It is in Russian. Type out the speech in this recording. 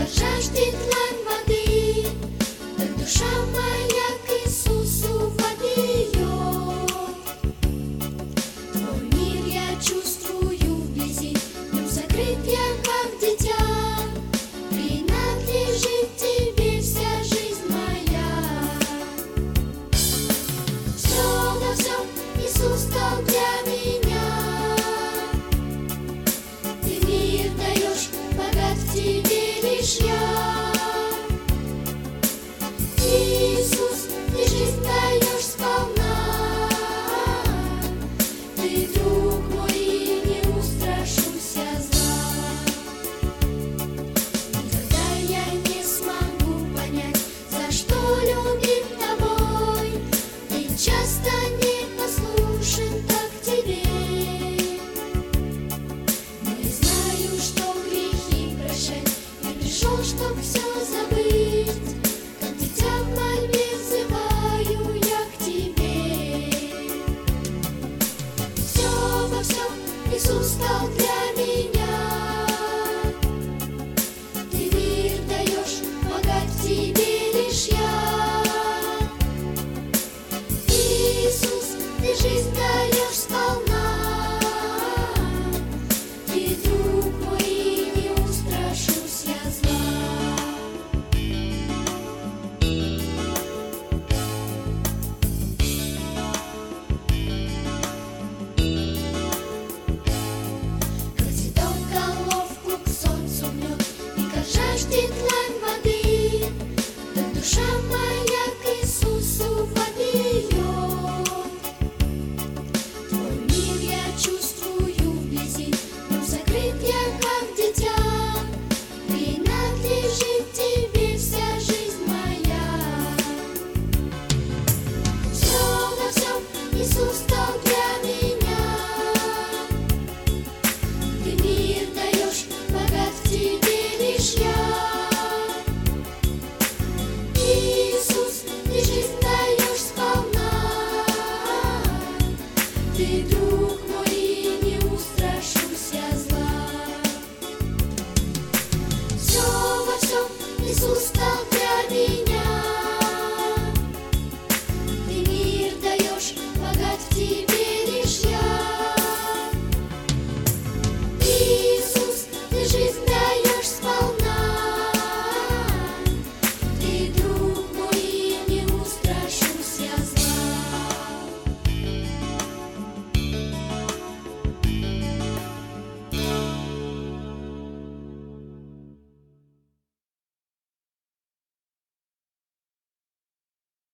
жаждет длань воды, так душа моя к Иисусу подъет. Твой мир я чувствую вблизи, в нем сокрыт я, как дитя. Принадлежит тебе вся жизнь моя. Все во всем Иисус стал для меня. Ты мир даешь, богат в тебе лишь я. Иисус, ты жизнь даешь сполна. Ты друг мой, и не устрашусь я зла. Никогда я не смогу понять, за что любим тобой. Ты часто не послушен так тебе. Но я знаю, что грехи прощать я пришел, чтоб все забыть. Как дитя в мольбе взываю я к тебе. Все во всем Иисус стал для меня. Ты мир даешь, богат в тебе лишь я. Иисус, ты жизнь даешь сполна. Ты друг мой, и не устрашусь я зла. Как цветок головку к солнцу мнет, и как жаждет длань воды, так душа моя к Иисусу подъет. Твой мир я чувствую вблизи, в нем сокрыт я, как дитя. Принадлежит тебе вся жизнь моя. Все во всем Иисус стал для меня. Ты мир даешь, богат в тебе лишь я. Иисус, ты жизнь даешь сполна. Ты друг мой, и не устрашусь я зла. Все во всем Иисус стал